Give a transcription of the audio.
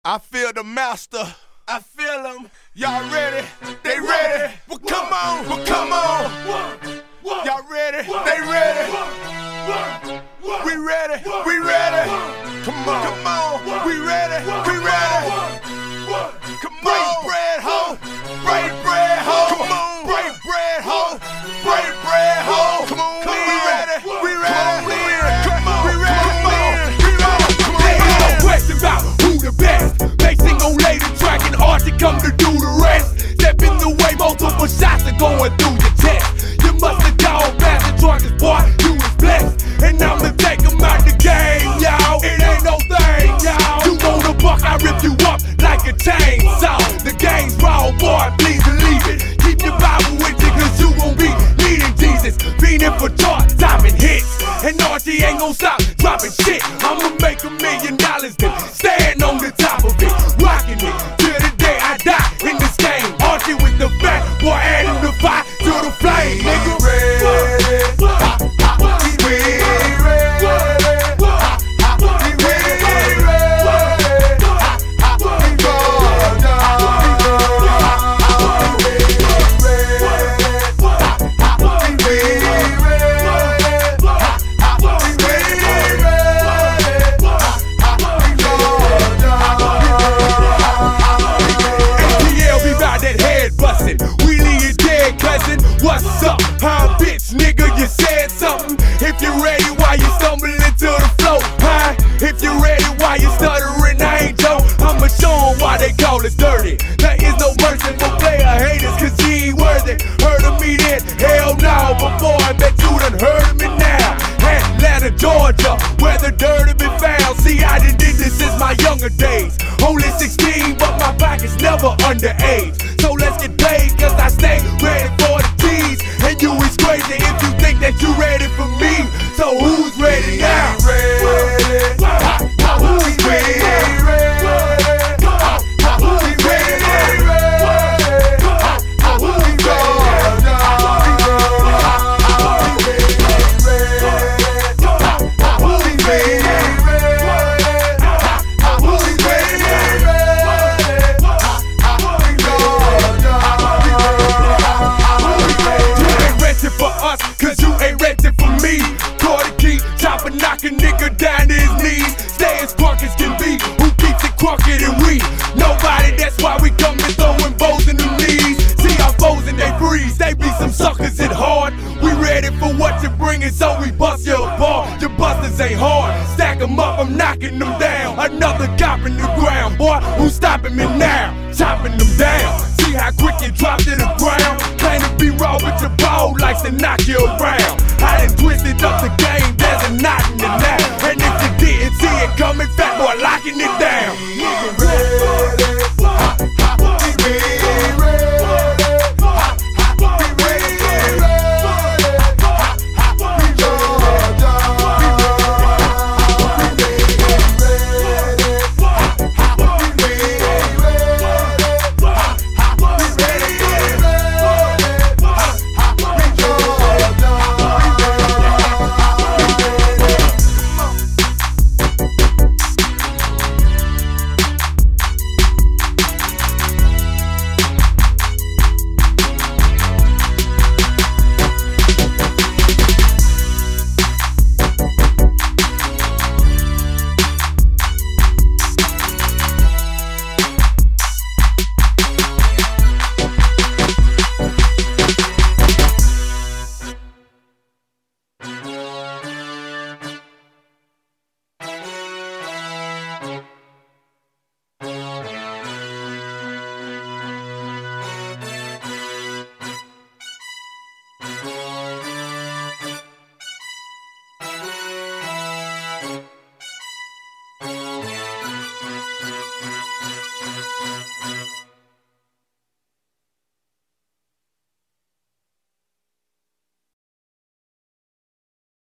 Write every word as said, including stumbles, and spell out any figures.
I feel the master. I feel them. Y'all ready? They ready. Well, come on. Well, come on. Y'all ready? They ready. We ready. We ready. Come on. Come on. We ready. We ready. Come on. Break bread, ho. Break bread, ho. Come on. Break bread, ho. Break bread, ho. Come on. We ready. We ready. Come on. We ready. Come on. We ready. They ain't no question about who the best. Mason gon' lay the track and hard to come to do the rest. Step in the way, multiple shots are going through your chest. You must have gone past the charges, boy, you was blessed. And I'ma take them out the game, y'all. It ain't no thing, y'all. You want a buck, I rip you up like a chainsaw. The game's raw, boy, please believe it. Keep your Bible with you, cause you gon' be needing Jesus. Fiending for chart, topping hits. And Archie ain't gon' stop dropping shit. I'ma make a million dollars, then stand on the top of it. Rocking it till the day I die in this game. Archie with the fat, boy, adding the fire to the flame, nigga. What's up, huh, bitch, nigga, you said something. If you're ready, why you stumbling to the flow, huh? If you're ready, why you stuttering, I ain't Joe. I'ma show 'em why they call us dirty. There is no mercy for player haters, cause he ain't worthy. Heard of me then? Hell no, but boy, I bet you done heard of me now. Atlanta, Georgia, where the dirty been found. See, I done did this since my younger days. Only sixteen, but my pocket's never underage. So let's get paid, cause I stay ready for the G's. And you is crazy if you think that you ready for me. So who's ready now? Who's ready? Knock a nigga down to his knees. Stay as crunk as can be. Who keeps it crunker than we? Nobody, that's why we come and throwing bows in the knees. See our foes and they freeze. They be some suckers at hard. We ready for what you're bringing, so we bust your bar. Your busters ain't hard. Stack them up, I'm knocking them down. Another cop in the ground. Boy, who's stopping me now? Chopping them down. See how quick you drop to the ground. Claim to be raw, but your ball likes to knock you around. I done twisted up the game, there's a knot in the knot. And if you didn't see it coming, fat boy locking it down.